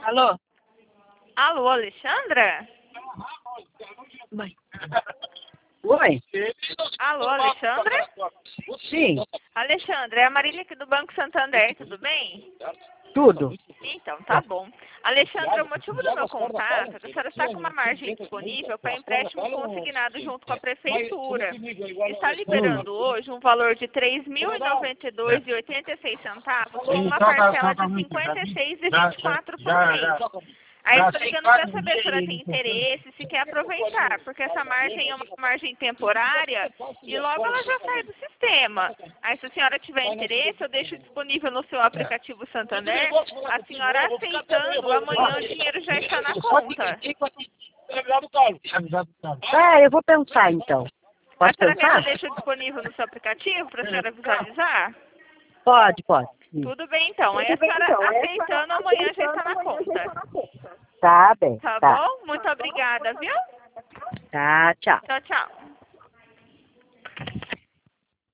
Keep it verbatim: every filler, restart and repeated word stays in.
Alô? Alô, Alexandra? Mãe. Oi? Alô, Alexandra? Sim, Alexandra, é a Marília aqui do Banco Santander, tudo bem? tudo. Então, tá bom. Alexandra, o motivo do meu contato é que a senhora está com uma margem disponível para empréstimo consignado junto com a prefeitura. Está liberando hoje um valor de três mil e noventa e dois reais e oitenta e seis centavos com uma parcela de cinquenta e seis reais e vinte e quatro centavos por mês. Aí eu estou ligando para saber se a senhora tem interesse, se quer aproveitar, porque essa margem é uma margem temporária e logo ela já sai do sistema. Aí se a senhora tiver interesse, eu deixo disponível no seu aplicativo Santander, a senhora aceitando, amanhã o dinheiro já está na conta. É, eu vou pensar então. A Pode senhora quer que eu pensar? deixe disponível no seu aplicativo para a senhora visualizar? Pode, pode. Sim. Tudo bem então, aí a senhora aceitando, amanhã já está na conta. Tá bem, Tá tá. bom? Muito obrigada, viu? Tá, tchau. Tchau, tchau.